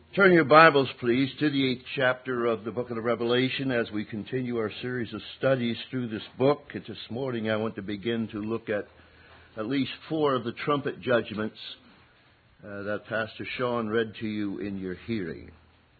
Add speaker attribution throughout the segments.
Speaker 1: Turn your Bibles, please, to the 8th chapter of the book of the Revelation as we continue our series of studies through this book. And this morning I want to begin to look at least 4 of the trumpet judgments that Pastor Sean read to you in your hearing.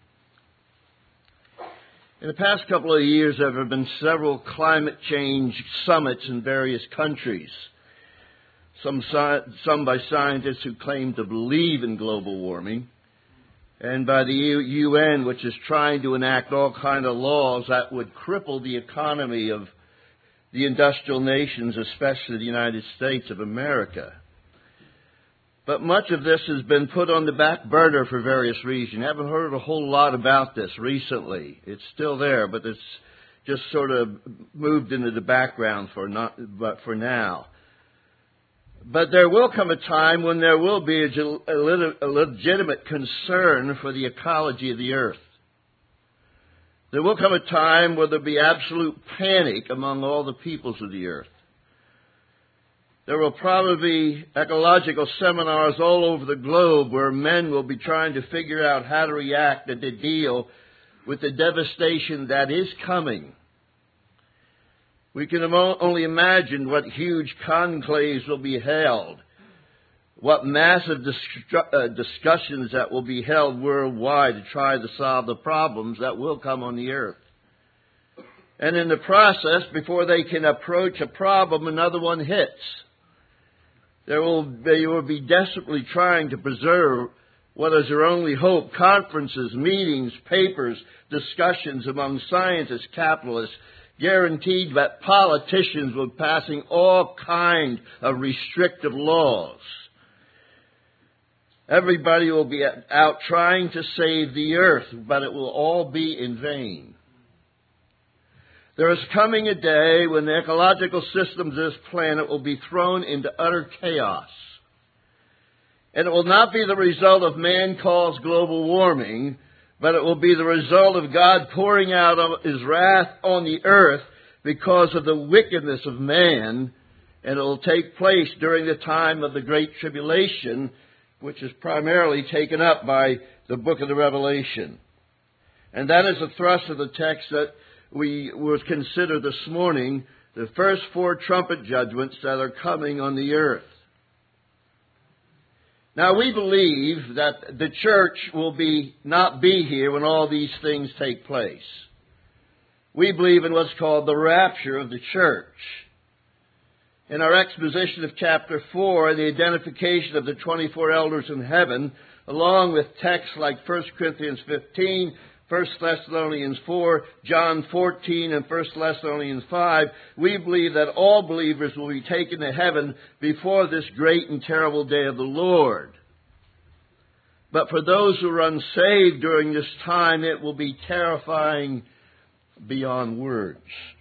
Speaker 1: In the past couple of years, there have been several climate change summits in various countries. Some by scientists who claim to believe in global warming, and by the UN, which is trying to enact all kinds of laws that would cripple the economy of the industrial nations, especially the United States of America. But much of this has been put on the back burner for various reasons. I haven't heard a whole lot about this recently. It's still there, but it's just sort of moved into the background for now. But there will come a time when there will be a legitimate concern for the ecology of the earth. There will come a time where there will be absolute panic among all the peoples of the earth. There will probably be ecological seminars all over the globe where men will be trying to figure out how to react and to deal with the devastation that is coming. We can only imagine what huge conclaves will be held, what massive discussions that will be held worldwide to try to solve the problems that will come on the earth. And in the process, before they can approach a problem, another one hits. They will be desperately trying to preserve what is their only hope: conferences, meetings, papers, discussions among scientists, capitalists, guaranteed that politicians will be passing all kinds of restrictive laws. Everybody will be out trying to save the earth, but it will all be in vain. There is coming a day when the ecological systems of this planet will be thrown into utter chaos. And it will not be the result of man-caused global warming, but it will be the result of God pouring out His wrath on the earth because of the wickedness of man. And it will take place during the time of the Great Tribulation, which is primarily taken up by the book of the Revelation. And that is the thrust of the text that we will consider this morning, the first 4 trumpet judgments that are coming on the earth. Now, we believe that the church will not be here when all these things take place. We believe in what's called the rapture of the church. In our exposition of chapter 4, the identification of the 24 elders in heaven, along with texts like 1 Corinthians 15, 1 Thessalonians 4, John 14, and 1 Thessalonians 5, we believe that all believers will be taken to heaven before this great and terrible day of the Lord. But for those who are unsaved during this time, it will be terrifying beyond words.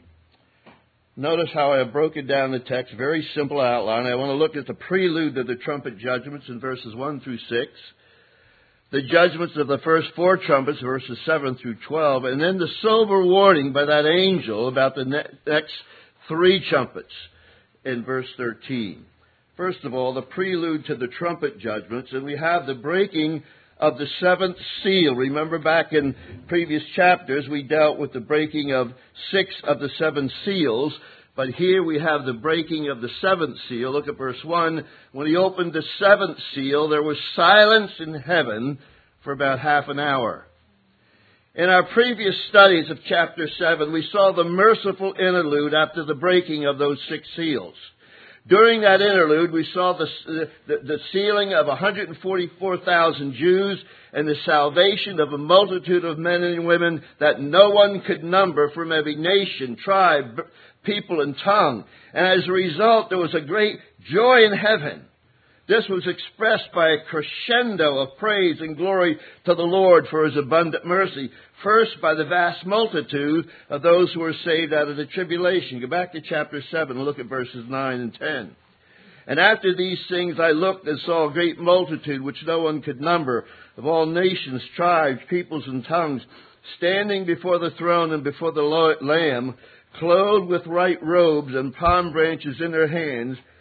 Speaker 1: Notice how I have broken down the text, very simple outline. I want to look at the prelude to the trumpet judgments in verses 1 through 6. The judgments of the first 4 trumpets, verses 7 through 12, and then the sober warning by that angel about the next 3 trumpets in verse 13. First of all, the prelude to the trumpet judgments, and we have the breaking of the 7th seal. Remember back in previous chapters we dealt with the breaking of 6 of the 7 seals. But here we have the breaking of the 7th seal. Look at verse 1. When he opened the 7th seal, there was silence in heaven for about half an hour. In our previous studies of chapter 7, we saw the merciful interlude after the breaking of those 6 seals. During that interlude, we saw the sealing of 144,000 Jews and the salvation of a multitude of men and women that no one could number from every nation, tribe, people, and tongue. And as a result, there was a great joy in heaven. This was expressed by a crescendo of praise and glory to the Lord for His abundant mercy. First, by the vast multitude of those who were saved out of the tribulation. Go back to chapter 7 and look at verses 9 and 10. And after these things I looked and saw a great multitude which no one could number, of all nations, tribes, peoples, and tongues, standing before the throne and before the Lamb, clothed with white robes and palm branches in their hands,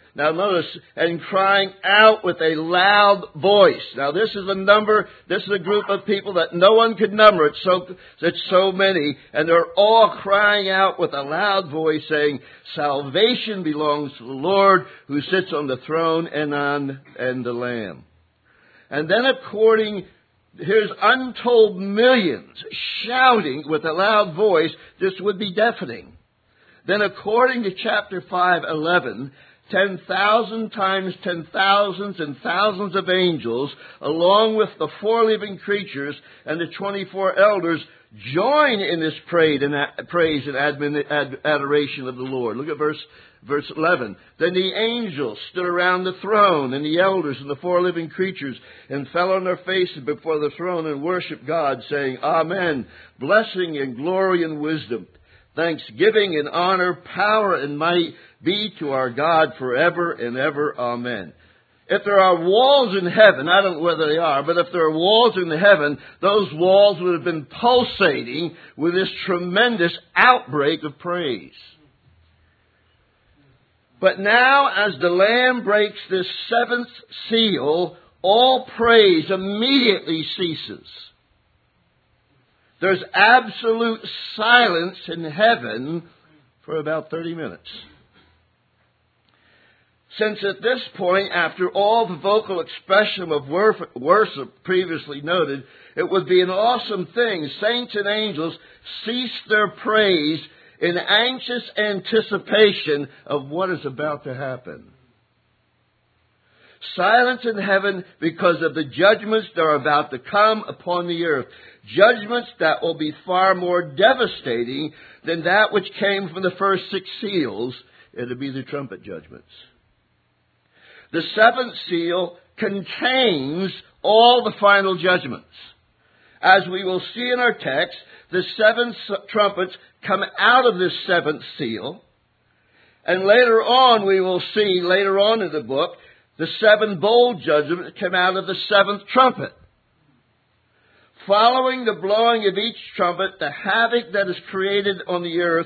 Speaker 1: Now notice, and crying out with a loud voice. Now this is a group of people that no one could number. It's so many. And they're all crying out with a loud voice saying, salvation belongs to the Lord who sits on the throne and the Lamb. And then here's untold millions shouting with a loud voice. This would be deafening. Then according to chapter 5:11, 10,000 times 10,000s and thousands of angels, along with the 4 living creatures and the 24 elders, join in this praise and adoration of the Lord. Look at verse 11. Then the angels stood around the throne, and the elders and the 4 living creatures, and fell on their faces before the throne and worshiped God, saying, Amen. Blessing and glory and wisdom, thanksgiving and honor, power and might be to our God forever and ever. Amen. If there are walls in heaven, I don't know whether they are, but if there are walls in heaven, those walls would have been pulsating with this tremendous outbreak of praise. But now, as the Lamb breaks this 7th seal, all praise immediately ceases. There's absolute silence in heaven for about 30 minutes. Since at this point, after all the vocal expression of worship previously noted, it would be an awesome thing. Saints and angels cease their praise in anxious anticipation of what is about to happen. Silence in heaven because of the judgments that are about to come upon the earth. Judgments that will be far more devastating than that which came from the first 6 seals. It'll be the trumpet judgments. The 7th seal contains all the final judgments. As we will see in our text, the 7 trumpets come out of this 7th seal. And later on, we will see, later on in the book, the 7 bowl judgments come out of the 7th trumpet. Following the blowing of each trumpet, the havoc that is created on the earth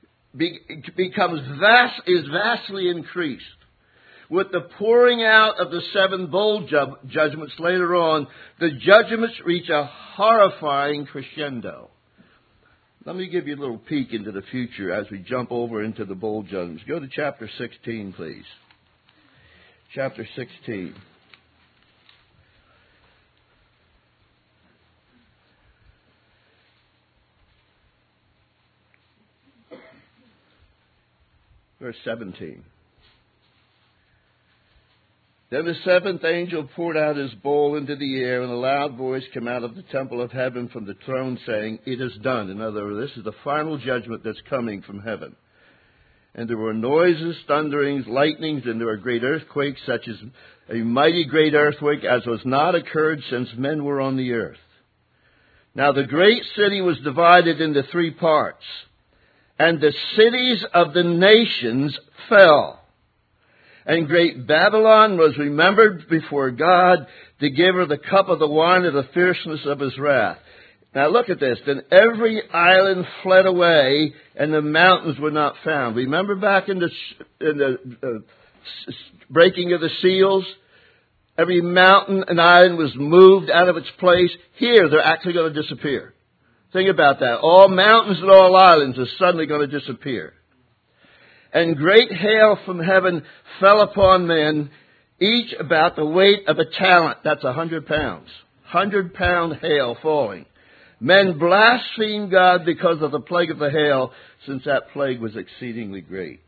Speaker 1: is vastly increased. With the pouring out of the 7 bowl judgments later on, the judgments reach a horrifying crescendo. Let me give you a little peek into the future as we jump over into the bowl judgments. Go to chapter 16, please. Chapter 16. Verse 17. Then the 7th angel poured out his bowl into the air, and a loud voice came out of the temple of heaven from the throne, saying, It is done. In other words, this is the final judgment that's coming from heaven. And there were noises, thunderings, lightnings, and there were great earthquakes, such as a mighty great earthquake, as was not occurred since men were on the earth. Now the great city was divided into 3 parts, and the cities of the nations fell. And great Babylon was remembered before God to give her the cup of the wine of the fierceness of his wrath. Now look at this. Then every island fled away, and the mountains were not found. Remember back in the breaking of the seals? Every mountain and island was moved out of its place. Here, they're actually going to disappear. Think about that. All mountains and all islands are suddenly going to disappear. And great hail from heaven fell upon men, each about the weight of a talent. That's 100 pounds. 100-pound hail falling. Men blasphemed God because of the plague of the hail, since that plague was exceedingly great.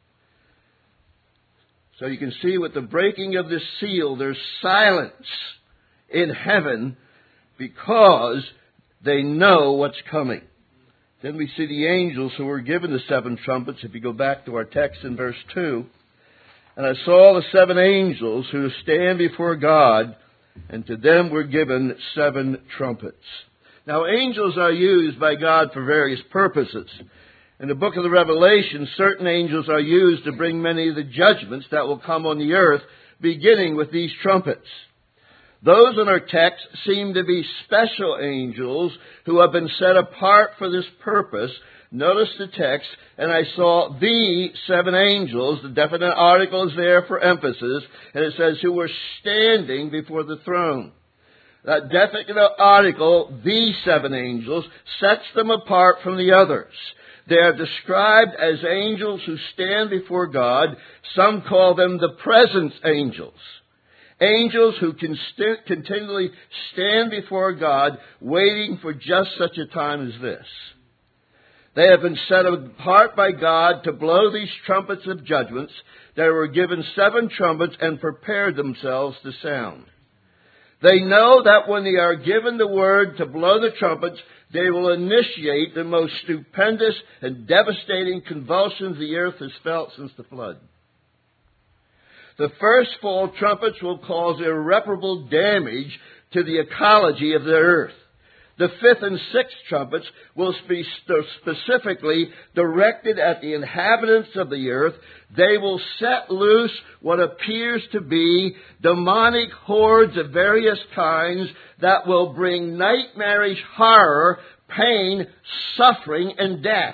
Speaker 1: So you can see with the breaking of this seal, there's silence in heaven because they know what's coming. Then we see the angels who were given the 7 trumpets. If you go back to our text in verse 2. And I saw the 7 angels who stand before God, and to them were given 7 trumpets. Now angels are used by God for various purposes. In the book of the Revelation, certain angels are used to bring many of the judgments that will come on the earth, beginning with these trumpets. Those in our text seem to be special angels who have been set apart for this purpose, Notice the text, and I saw the 7 angels. The definite article is there for emphasis, and it says who were standing before the throne. That definite article, the 7 angels, sets them apart from the others. They are described as angels who stand before God. Some call them the presence angels. Angels who can continually stand before God, waiting for just such a time as this. They have been set apart by God to blow these trumpets of judgments. They were given 7 trumpets and prepared themselves to sound. They know that when they are given the word to blow the trumpets, they will initiate the most stupendous and devastating convulsions the earth has felt since the flood. The first 4 trumpets will cause irreparable damage to the ecology of the earth. The 5th and 6th trumpets will be specifically directed at the inhabitants of the earth. They will set loose what appears to be demonic hordes of various kinds that will bring nightmarish horror, pain, suffering, and death.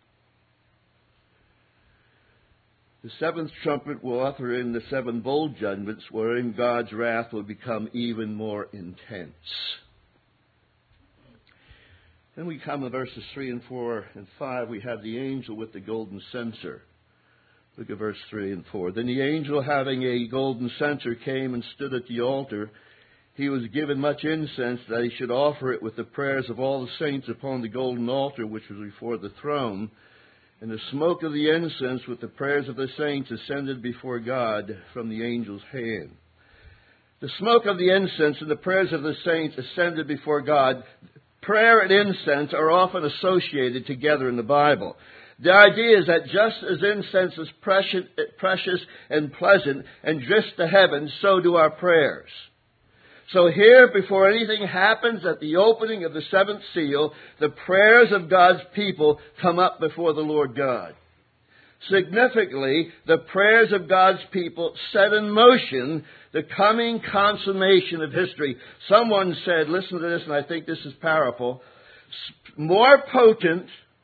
Speaker 1: The 7th trumpet will usher in the 7 bowl judgments, wherein God's wrath will become even more intense. Then we come to verses 3 and 4 and 5. We have the angel with the golden censer. Look at verse 3 and 4. Then the angel, having a golden censer, came and stood at the altar. He was given much incense, that he should offer it with the prayers of all the saints upon the golden altar which was before the throne. And the smoke of the incense with the prayers of the saints ascended before God from the angel's hand. The smoke of the incense and the prayers of the saints ascended before God. Prayer and incense are often associated together in the Bible. The idea is that just as incense is precious and pleasant and drifts to heaven, so do our prayers. So here, before anything happens at the opening of the 7th seal, the prayers of God's people come up before the Lord God. Significantly, the prayers of God's people set in motion the coming consummation of history. Someone said, listen to this, and I think this is powerful, more potent,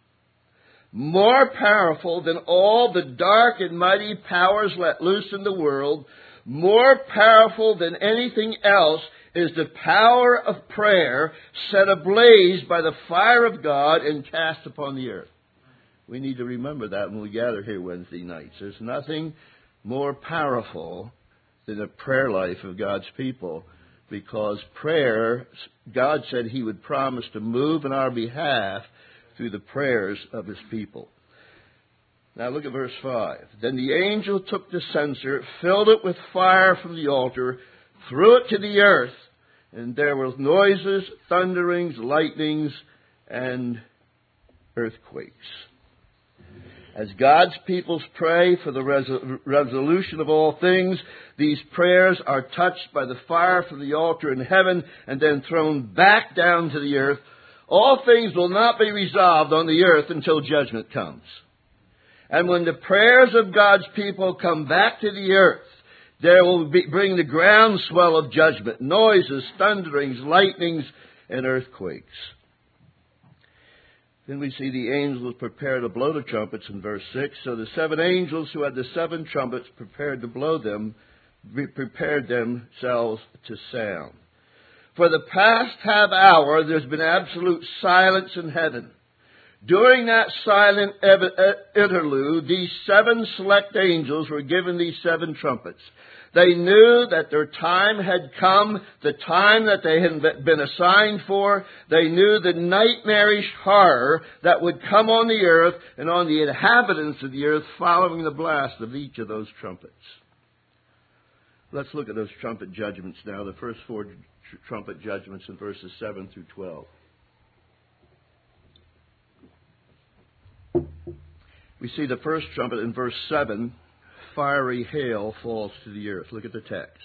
Speaker 1: more powerful than all the dark and mighty powers let loose in the world, more powerful than anything else is the power of prayer set ablaze by the fire of God and cast upon the earth. We need to remember that when we gather here Wednesday nights. There's nothing more powerful than the prayer life of God's people, because prayer, God said He would promise to move in our behalf through the prayers of His people. Now look at verse 5. Then the angel took the censer, filled it with fire from the altar, threw it to the earth, and there were noises, thunderings, lightnings, and earthquakes. As God's peoples pray for the resolution of all things, these prayers are touched by the fire from the altar in heaven and then thrown back down to the earth. All things will not be resolved on the earth until judgment comes. And when the prayers of God's people come back to the earth, there will bring the groundswell of judgment, noises, thunderings, lightnings, and earthquakes. Then we see the angels prepare to blow the trumpets in verse 6. So the 7 angels who had the 7 trumpets prepared to blow them, prepared themselves to sound. For the past half hour, there's been absolute silence in heaven. During that silent interlude, these 7 select angels were given these 7 trumpets. They knew that their time had come, the time that they had been assigned for. They knew the nightmarish horror that would come on the earth and on the inhabitants of the earth following the blast of each of those trumpets. Let's look at those trumpet judgments now, the first 4 trumpet judgments in verses 7 through 12. We see the first trumpet in verse 7. Fiery hail falls to the earth. Look at the text.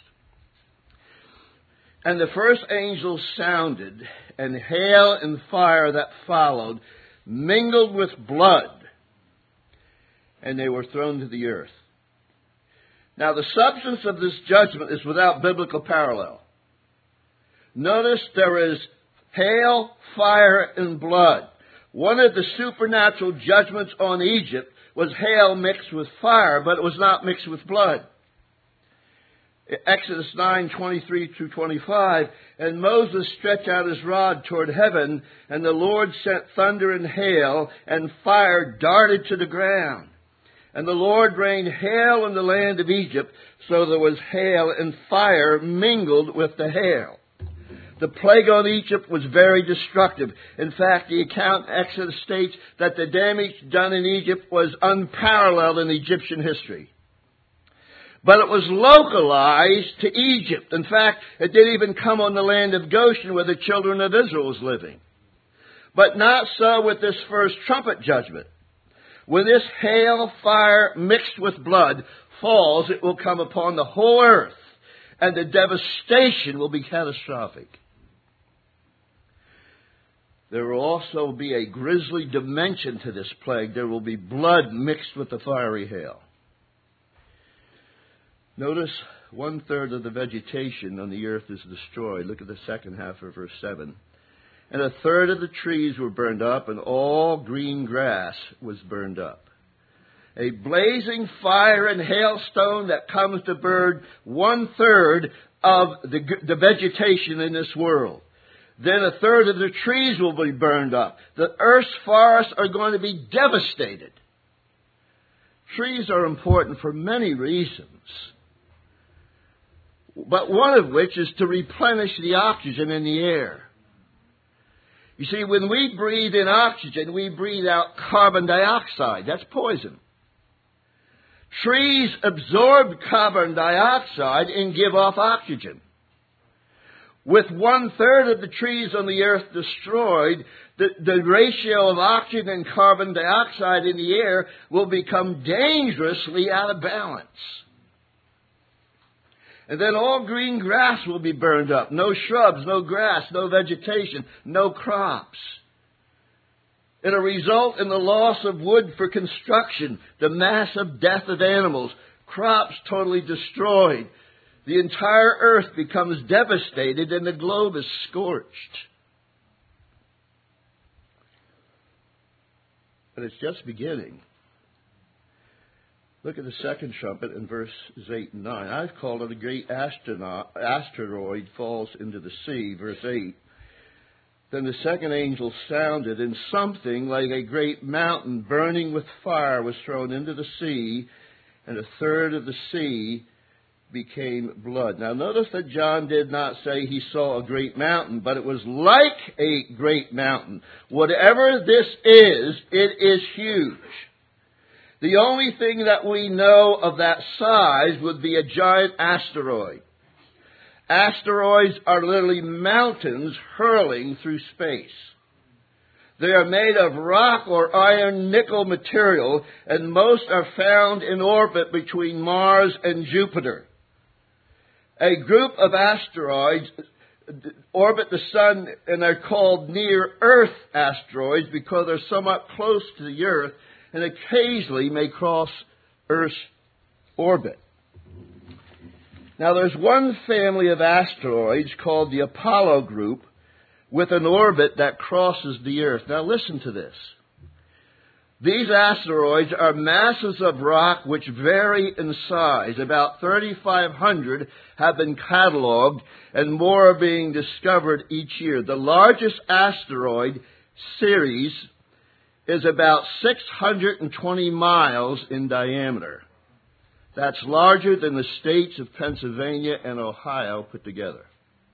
Speaker 1: And the first angel sounded, and hail and fire that followed mingled with blood, and they were thrown to the earth. Now the substance of this judgment is without biblical parallel. Notice there is hail, fire, and blood. One of the supernatural judgments on Egypt was hail mixed with fire, but it was not mixed with blood. Exodus 9:23-25, and Moses stretched out his rod toward heaven, and the Lord sent thunder and hail, and fire darted to the ground. And the Lord rained hail in the land of Egypt, so there was hail and fire mingled with the hail. The plague on Egypt was very destructive. In fact, the account in Exodus states that the damage done in Egypt was unparalleled in Egyptian history. But it was localized to Egypt. In fact, it didn't even come on the land of Goshen where the children of Israel was living. But not so with this first trumpet judgment. When this hail, fire mixed with blood falls, it will come upon the whole earth, and the devastation will be catastrophic. There will also be a grisly dimension to this plague. There will be blood mixed with the fiery hail. Notice 1/3 of the vegetation on the earth is destroyed. Look at the second half of verse 7. And 1/3 of the trees were burned up, and all green grass was burned up. A blazing fire and hailstone that comes to burn 1/3 of the vegetation in this world. Then 1/3 of the trees will be burned up. The earth's forests are going to be devastated. Trees are important for many reasons, but one of which is to replenish the oxygen in the air. You see, when we breathe in oxygen, we breathe out carbon dioxide. That's poison. Trees absorb carbon dioxide and give off oxygen. With 1/3 of the trees on the earth destroyed, the ratio of oxygen and carbon dioxide in the air will become dangerously out of balance. And then all green grass will be burned up. No shrubs, no grass, no vegetation, no crops. It'll result in the loss of wood for construction, the massive death of animals, crops totally destroyed. The entire earth becomes devastated and the globe is scorched. But it's just beginning. Look at the second trumpet in verses 8 and 9. I've called it a great asteroid falls into the sea, verse 8. Then the second angel sounded, and something like a great mountain burning with fire was thrown into the sea, and 1/3 of the sea became blood. Now notice that John did not say he saw a great mountain, but it was like a great mountain. Whatever this is, it is huge. The only thing that we know of that size would be a giant asteroid. Asteroids are literally mountains hurling through space. They are made of rock or iron nickel material, and most are found in orbit between Mars and Jupiter. A group of asteroids orbit the sun, and they're called near-Earth asteroids because they're somewhat close to the Earth and occasionally may cross Earth's orbit. Now, there's one family of asteroids called the Apollo group with an orbit that crosses the Earth. Now, listen to this. These asteroids are masses of rock which vary in size. About 3,500 have been cataloged, and more are being discovered each year. The largest asteroid series is about 620 miles in diameter. That's larger than the states of Pennsylvania and Ohio put together.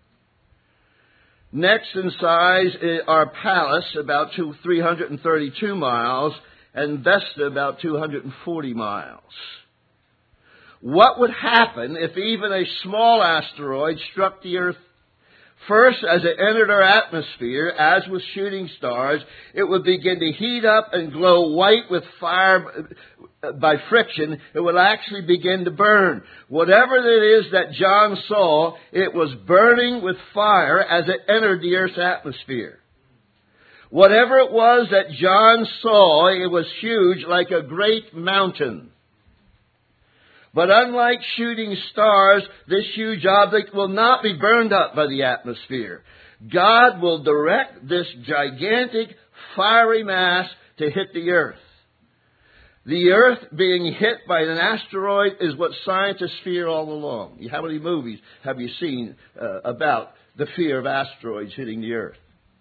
Speaker 1: Next in size are Pallas, about 332 miles, and Vesta, about 240 miles. What would happen if even a small asteroid struck the Earth? First, as it entered our atmosphere, as with shooting stars, it would begin to heat up and glow white with fire by friction. It would actually begin to burn. Whatever it is that John saw, it was burning with fire as it entered the Earth's atmosphere. Whatever it was that John saw, it was huge, like a great mountain. But unlike shooting stars, this huge object will not be burned up by the atmosphere. God will direct this gigantic fiery mass to hit the earth. The earth being hit by an asteroid is what scientists fear all along. How many movies have you seen about the fear of asteroids hitting the earth?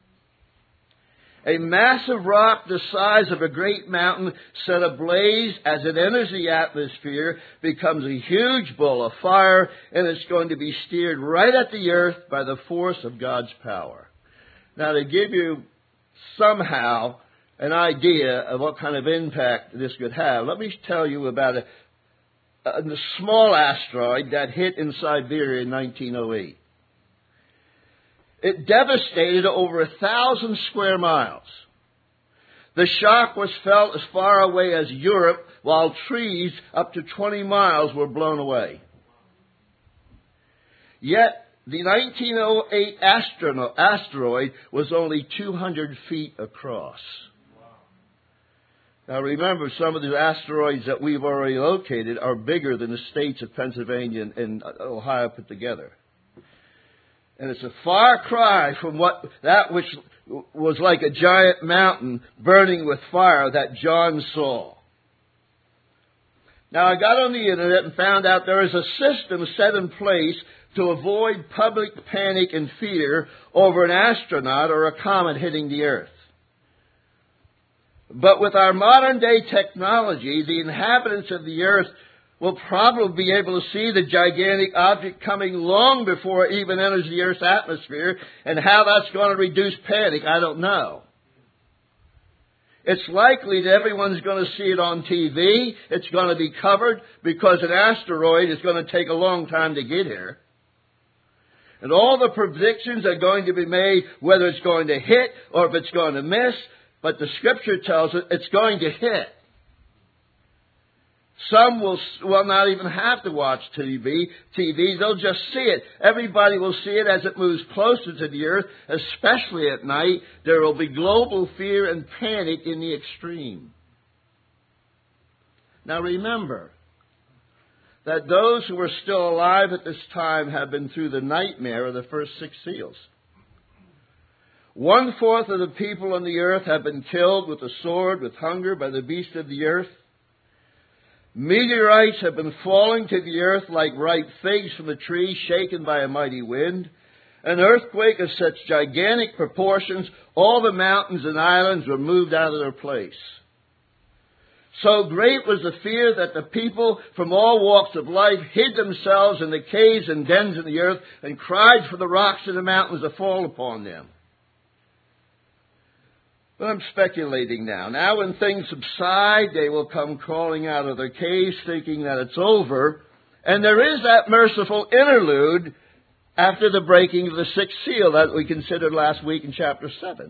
Speaker 1: A massive rock the size of a great mountain set ablaze as it enters the atmosphere becomes a huge ball of fire, and it's going to be steered right at the earth by the force of God's power. Now, to give you somehow an idea of what kind of impact this could have, let me tell you about a small asteroid that hit in Siberia in 1908. It devastated over 1,000 square miles. The shock was felt as far away as Europe, while trees up to 20 miles were blown away. Yet, the 1908 asteroid was only 200 feet across. Now remember, some of the asteroids that we've already located are bigger than the states of Pennsylvania and Ohio put together. And it's a far cry from that which was like a giant mountain burning with fire that John saw. Now, I got on the internet and found out there is a system set in place to avoid public panic and fear over an astronaut or a comet hitting the earth. But with our modern day technology, the inhabitants of the earth will probably be able to see the gigantic object coming long before it even enters the earth's atmosphere, and how that's going to reduce panic, I don't know. It's likely that everyone's going to see it on TV. It's going to be covered because an asteroid is going to take a long time to get here. And all the predictions are going to be made whether it's going to hit or if it's going to miss, but the Scripture tells us it's going to hit. Some will not even have to watch TV. They'll just see it. Everybody will see it as it moves closer to the earth, especially at night. There will be global fear and panic in the extreme. Now remember that those who are still alive at this time have been through the nightmare of the first 6 seals. 1/4 of the people on the earth have been killed with the sword, with hunger, by the beasts of the earth. Meteorites have been falling to the earth like ripe figs from a tree shaken by a mighty wind. An earthquake of such gigantic proportions, all the mountains and islands were moved out of their place. So great was the fear that the people from all walks of life hid themselves in the caves and dens of the earth and cried for the rocks and the mountains to fall upon them. But I'm speculating now. Now when things subside, they will come crawling out of their caves thinking that it's over. And there is that merciful interlude after the breaking of the 6th seal that we considered last week in chapter 7.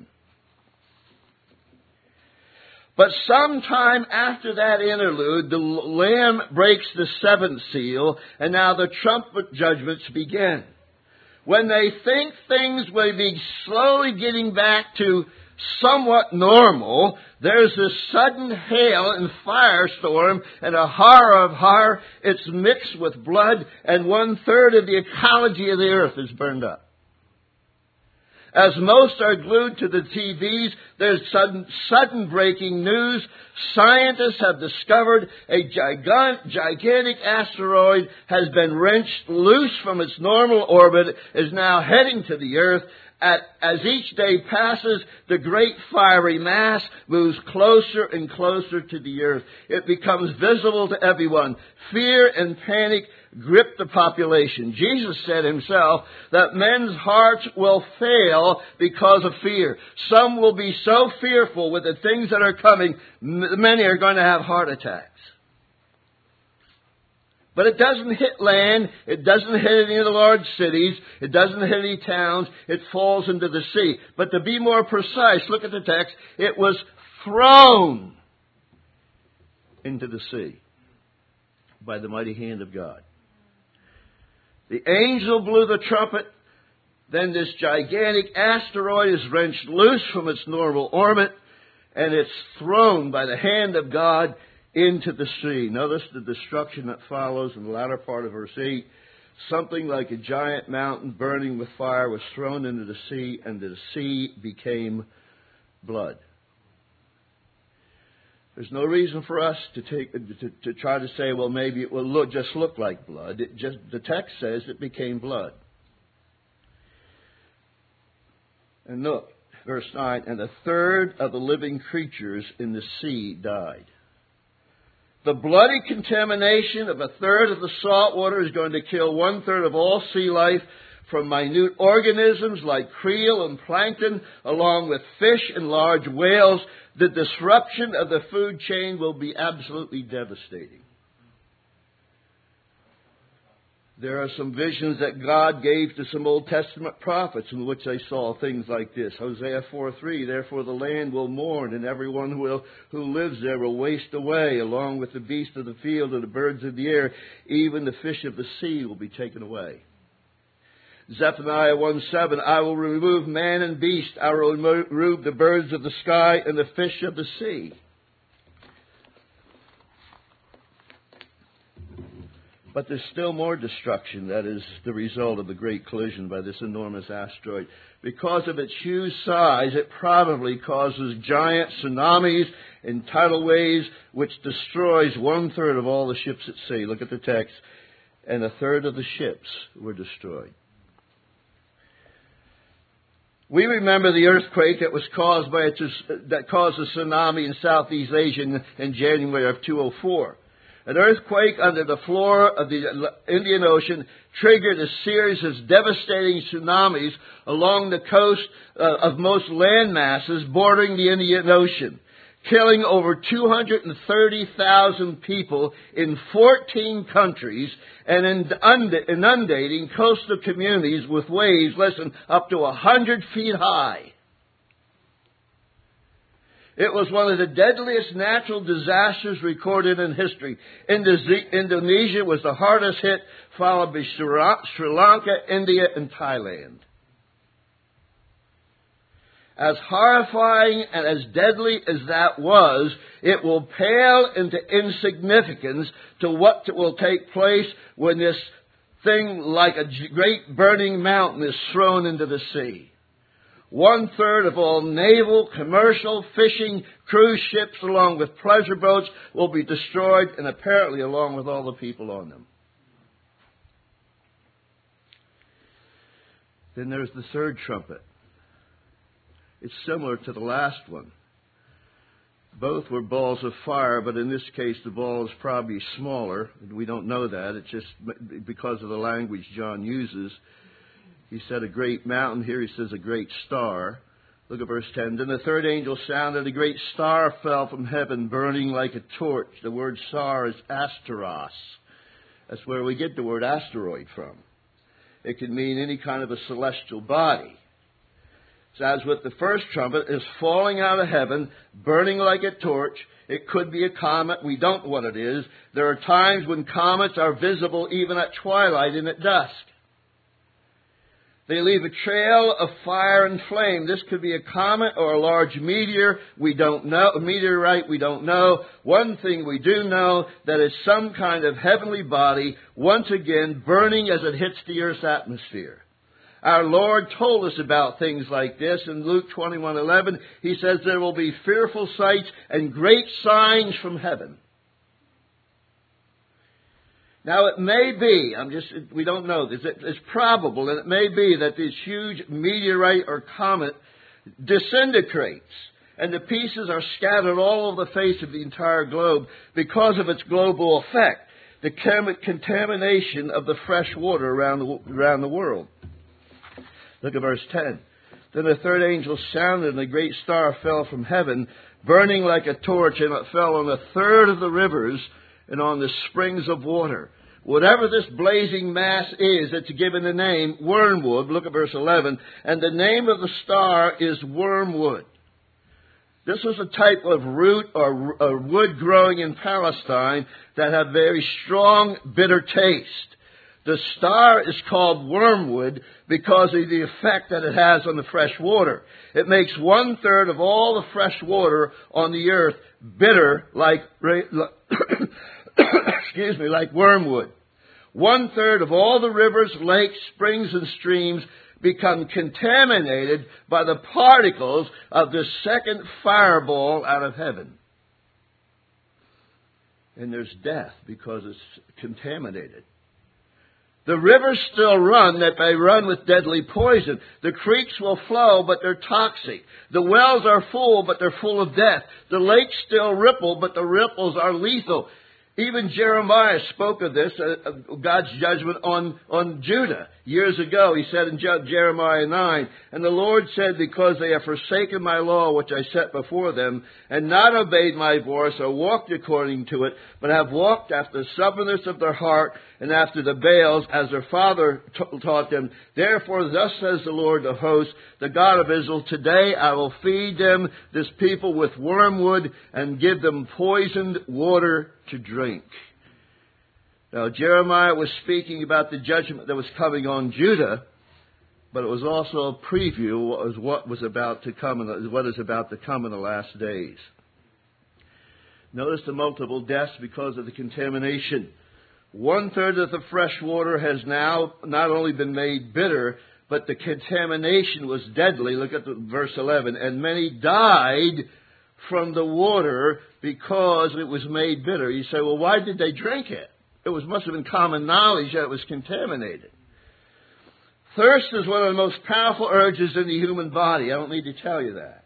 Speaker 1: But sometime after that interlude, the Lamb breaks the 7th seal, and now the trumpet judgments begin. When they think things will be slowly getting back to somewhat normal, there's this sudden hail and firestorm, and a horror of horror, it's mixed with blood, and 1/3 of the ecology of the earth is burned up. As most are glued to the TVs, there's sudden breaking news. Scientists have discovered a gigantic asteroid has been wrenched loose from its normal orbit, is now heading to the earth. As each day passes, the great fiery mass moves closer and closer to the earth. It becomes visible to everyone. Fear and panic grip the population. Jesus said himself that men's hearts will fail because of fear. Some will be so fearful with the things that are coming, many are going to have heart attacks. But it doesn't hit land. It doesn't hit any of the large cities. It doesn't hit any towns. It falls into the sea. But to be more precise, look at the text. It was thrown into the sea by the mighty hand of God. The angel blew the trumpet. Then this gigantic asteroid is wrenched loose from its normal orbit, and it's thrown by the hand of God into the sea. Notice the destruction that follows in the latter part of verse 8. Something like a giant mountain burning with fire was thrown into the sea, and the sea became blood. There's no reason for us to try to say, well, maybe it will just look like blood. The text says it became blood. And look, verse 9, and a third of the living creatures in the sea died. The bloody contamination of a third of the salt water is going to kill 1/3 of all sea life, from minute organisms like krill and plankton, along with fish and large whales. The disruption of the food chain will be absolutely devastating. There are some visions that God gave to some Old Testament prophets in which they saw things like this. Hosea 4:3, therefore the land will mourn, and everyone who lives there will waste away, along with the beasts of the field and the birds of the air. Even the fish of the sea will be taken away. Zephaniah 1:7, I will remove man and beast. I will remove the birds of the sky and the fish of the sea. But there's still more destruction that is the result of the great collision by this enormous asteroid. Because of its huge size, it probably causes giant tsunamis and tidal waves, which destroys 1/3 of all the ships at sea. Look at the text. And 1/3 of the ships were destroyed. We remember the earthquake that was caused that caused a tsunami in Southeast Asia in January of 2004. An earthquake under the floor of the Indian Ocean triggered a series of devastating tsunamis along the coast of most land masses bordering the Indian Ocean, killing over 230,000 people in 14 countries and inundating coastal communities with waves, listen, up to 100 feet high. It was one of the deadliest natural disasters recorded in history. Indonesia was the hardest hit, followed by Sri Lanka, India, and Thailand. As horrifying and as deadly as that was, it will pale into insignificance to what will take place when this thing like a great burning mountain is thrown into the sea. 1/3 of all naval, commercial, fishing, cruise ships, along with pleasure boats, will be destroyed, and apparently along with all the people on them. Then there's the third trumpet. It's similar to the last one. Both were balls of fire, but in this case the ball is probably smaller. We don't know that. It's just because of the language John uses. He said a great mountain. Here he says a great star. Look at verse 10. Then the third angel sounded. A great star fell from heaven, burning like a torch. The word star is asteros. That's where we get the word asteroid from. It can mean any kind of a celestial body. So as with the first trumpet, is falling out of heaven, burning like a torch. It could be a comet. We don't know what it is. There are times when comets are visible even at twilight and at dusk. They leave a trail of fire and flame. This could be a comet or a large meteor. We don't know. A meteorite, we don't know. One thing we do know, that it's some kind of heavenly body, once again burning as it hits the earth's atmosphere. Our Lord told us about things like this in Luke 21:11. He says there will be fearful sights and great signs from heaven. Now it may be, we don't know this, it's probable, and it may be that this huge meteorite or comet disintegrates, and the pieces are scattered all over the face of the entire globe because of its global effect, the contamination of the fresh water around the world. Look at verse 10. Then the third angel sounded, and a great star fell from heaven, burning like a torch, and it fell on 1/3 of the rivers and on the springs of water. Whatever this blazing mass is, it's given the name wormwood. Look at verse 11. And the name of the star is wormwood. This was a type of root or wood growing in Palestine that had very strong, bitter taste. The star is called wormwood because of the effect that it has on the fresh water. It makes 1/3 of all the fresh water on the earth bitter like like wormwood. 1/3 of all the rivers, lakes, springs, and streams become contaminated by the particles of the second fireball out of heaven. And there's death because it's contaminated. The rivers still run, that they run with deadly poison. The creeks will flow, but they're toxic. The wells are full, but they're full of death. The lakes still ripple, but the ripples are lethal. Even Jeremiah spoke of this, God's judgment on Judah. Years ago, he said in Jeremiah 9, "And the Lord said, because they have forsaken my law, which I set before them, and not obeyed my voice, or walked according to it, but have walked after the stubbornness of their heart, and after the Baals, as their father taught them. Therefore, thus says the Lord of hosts, the God of Israel, today I will feed them, this people, with wormwood, and give them poisoned water to drink." Now, Jeremiah was speaking about the judgment that was coming on Judah, but it was also a preview of what is about to come in the last days. Notice the multiple deaths because of the contamination. 1/3 of the fresh water has now not only been made bitter, but the contamination was deadly. Look at verse 11. "And many died from the water because it was made bitter." You say, well, why did they drink it? It must have been common knowledge that it was contaminated. Thirst is one of the most powerful urges in the human body. I don't need to tell you that.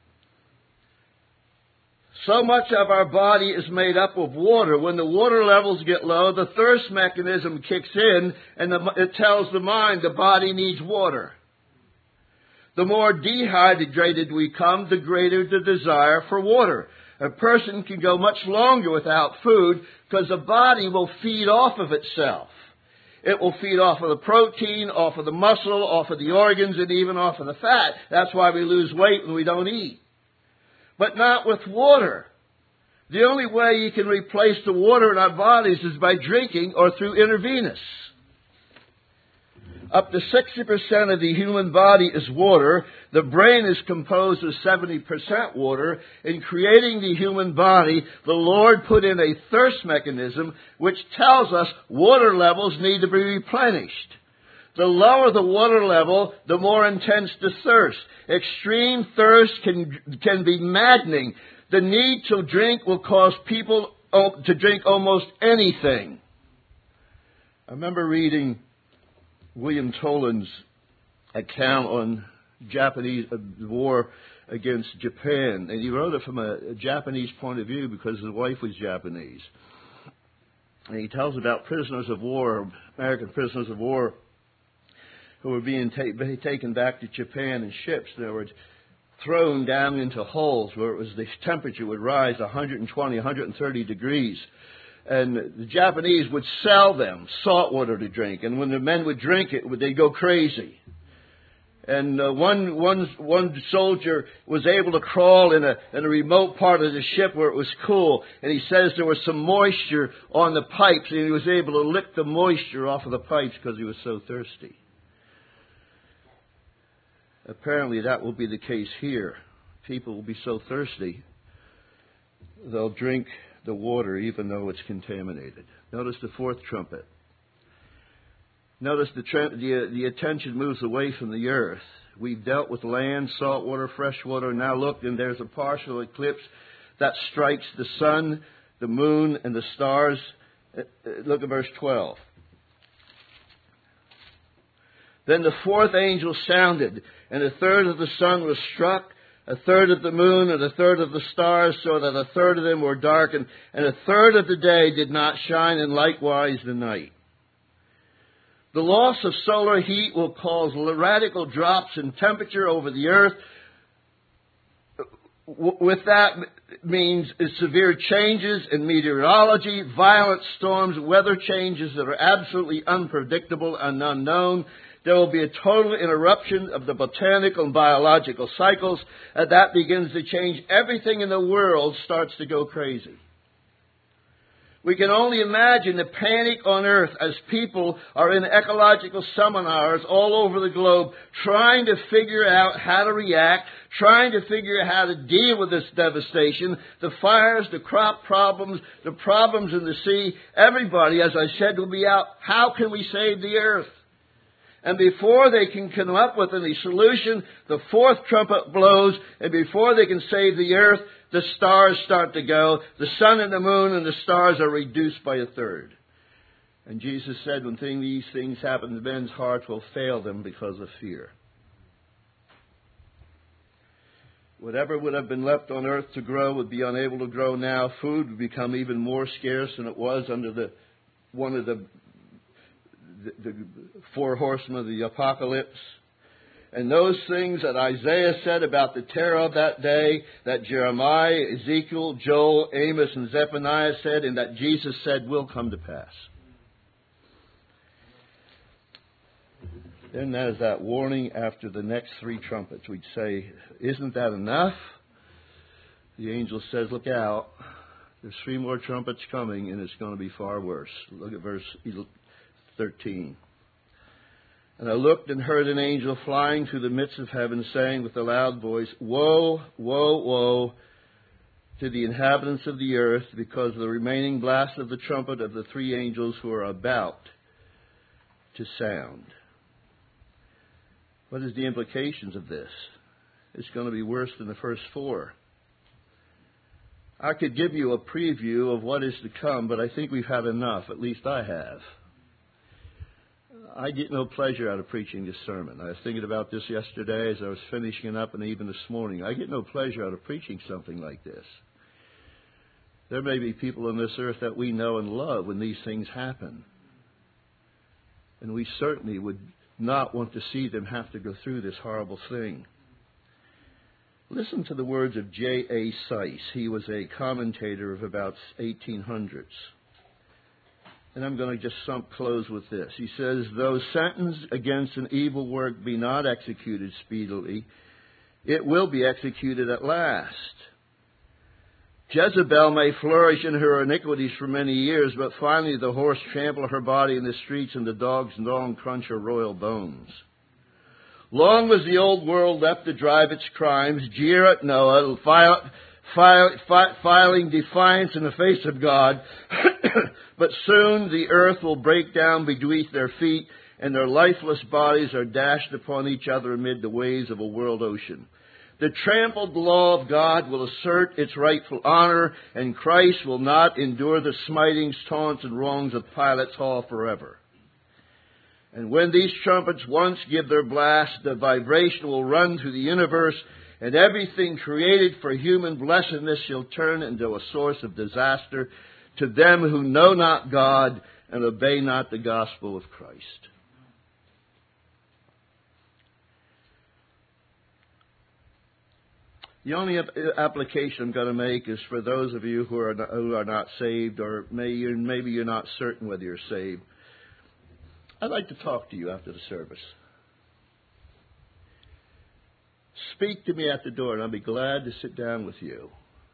Speaker 1: So much of our body is made up of water. When the water levels get low, the thirst mechanism kicks in, and it tells the mind the body needs water. The more dehydrated we come, the greater the desire for water. A person can go much longer without food because the body will feed off of itself. It will feed off of the protein, off of the muscle, off of the organs, and even off of the fat. That's why we lose weight when we don't eat. But not with water. The only way you can replace the water in our bodies is by drinking or through intravenous. Up to 60% of the human body is water. The brain is composed of 70% water. In creating the human body, the Lord put in a thirst mechanism which tells us water levels need to be replenished. The lower the water level, the more intense the thirst. Extreme thirst can be maddening. The need to drink will cause people to drink almost anything. I remember reading William Toland's account on Japanese war against Japan. And he wrote it from a Japanese point of view because his wife was Japanese. And he tells about prisoners of war, American prisoners of war, who were being taken back to Japan in ships. They were thrown down into holes where the temperature would rise 120, 130 degrees. And the Japanese would sell them salt water to drink. And when the men would drink it, they'd go crazy. And one soldier was able to crawl in a remote part of the ship where it was cool. And he says there was some moisture on the pipes, and he was able to lick the moisture off of the pipes because he was so thirsty. Apparently that will be the case here. People will be so thirsty, they'll drink the water even though it's contaminated. Notice the fourth trumpet. Notice the attention moves away from the earth. We've dealt with land, salt water, fresh water. Now look, and there's a partial eclipse that strikes the sun, the moon, and the stars. Look at verse 12. Then the fourth angel sounded, and 1/3 of the sun was struck, 1/3 of the moon, and 1/3 of the stars, so that 1/3 of them were darkened, and 1/3 of the day did not shine, and likewise the night. The loss of solar heat will cause radical drops in temperature over the earth. With that means severe changes in meteorology, violent storms, weather changes that are absolutely unpredictable and unknown. There will be a total interruption of the botanical and biological cycles, and that begins to change. Everything in the world starts to go crazy. We can only imagine the panic on earth as people are in ecological seminars all over the globe trying to figure out how to react, trying to figure out how to deal with this devastation, the fires, the crop problems, the problems in the sea. Everybody, as I said, will be out. How can we save the earth? And before they can come up with any solution, the fourth trumpet blows, and before they can save the earth, the stars start to go. The sun and the moon and the stars are reduced by a third. And Jesus said, when these things happen, men's hearts will fail them because of fear. Whatever would have been left on earth to grow would be unable to grow now. Food would become even more scarce than it was under one of the four horsemen of the apocalypse. And those things that Isaiah said about the terror of that day, that Jeremiah, Ezekiel, Joel, Amos, and Zephaniah said, and that Jesus said will come to pass. Then there's that warning after the next three trumpets. We'd say, isn't that enough? The angel says, look out. There's three more trumpets coming, and it's going to be far worse. Look at verse 13. And I looked and heard an angel flying through the midst of heaven, saying with a loud voice, Woe, woe, woe to the inhabitants of the earth, because of the remaining blast of the trumpet of the three angels who are about to sound. What is the implications of this? It's going to be worse than the first four. I could give you a preview of what is to come, but I think we've had enough. At least I have. I get no pleasure out of preaching this sermon. I was thinking about this yesterday as I was finishing it up, and even this morning. I get no pleasure out of preaching something like this. There may be people on this earth that we know and love when these things happen. And we certainly would not want to see them have to go through this horrible thing. Listen to the words of J.A. Seiss. He was a commentator of about 1800s. And I'm going to just close with this. He says, though sentence against an evil work be not executed speedily, it will be executed at last. Jezebel may flourish in her iniquities for many years, but finally the horse trample her body in the streets and the dogs long crunch her royal bones. Long was the old world left to drive its crimes, jeer at Noah, filing defiance in the face of God. But soon the earth will break down beneath their feet, and their lifeless bodies are dashed upon each other amid the waves of a world ocean. The trampled law of God will assert its rightful honor, and Christ will not endure the smitings, taunts, and wrongs of Pilate's hall forever. And when these trumpets once give their blast, the vibration will run through the universe, and everything created for human blessedness shall turn into a source of disaster to them who know not God and obey not the gospel of Christ. The only application I'm going to make is for those of you who are not saved, or maybe you're not certain whether you're saved. I'd like to talk to you after the service. Speak to me at the door, and I'll be glad to sit down with you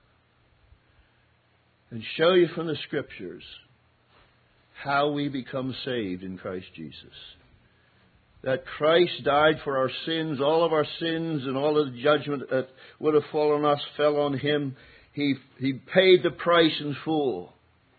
Speaker 1: and show you from the Scriptures how we become saved in Christ Jesus. That Christ died for our sins, all of our sins and all of the judgment that would have fallen on us fell on Him. He paid the price in full.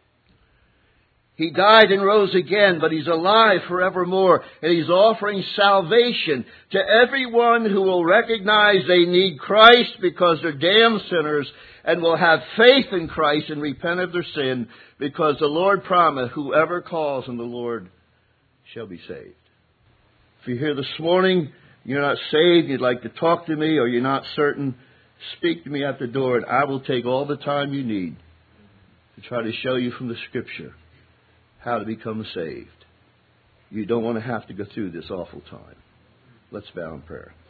Speaker 1: He died and rose again, but He's alive forevermore. And He's offering salvation to everyone who will recognize they need Christ because they're damned sinners, and will have faith in Christ and repent of their sin, because the Lord promised, whoever calls on the Lord shall be saved. If you're here this morning, you're not saved, you'd like to talk to me, or you're not certain, speak to me at the door, and I will take all the time you need to try to show you from the Scripture how to become saved. You don't want to have to go through this awful time. Let's bow in prayer.